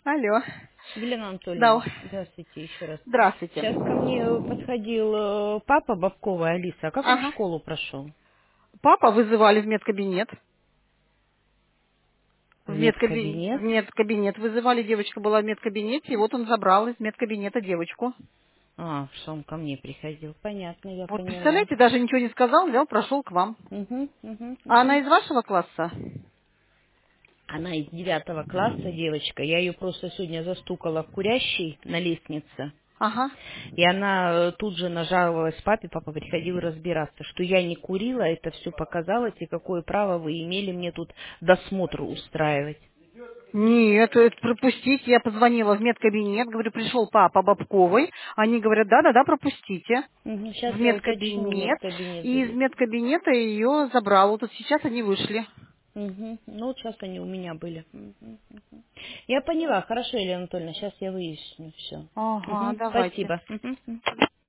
Алло. Елена Да. Анатольевна, здравствуйте еще раз. Здравствуйте. Сейчас ко мне подходил папа Бабкова, Алиса. А как он в Ага. школу прошел? Папа вызывали в медкабинет. В В медкабинет? медкабинет вызывали, девочка была в медкабинете, и вот он забрал из медкабинета девочку. А, что он ко мне приходил. Понятно, я Вот поняла. представляете, даже ничего не сказал, взял, прошел к вам. Угу, угу, А она угу. из вашего класса? Она из 9 класса, девочка. Я ее просто сегодня застукала курящей на лестнице. Ага. И она тут же нажаловалась папе, папа приходил разбираться, что я не курила, это все показалось, и какое право вы имели мне тут досмотр устраивать. Нет, это пропустите. Я позвонила в медкабинет, говорю, пришел папа Бабковой. Они говорят, да-да-да, пропустите. Сейчас В я уточню медкабинет. медкабинет. И из медкабинета ее забрал. Вот тут сейчас они вышли. Угу. Ну, вот сейчас они у меня были. Мгм. Я поняла. Хорошо, Елена Анатольевна, сейчас я выясню все. Ага, давайте. Спасибо. Мгм.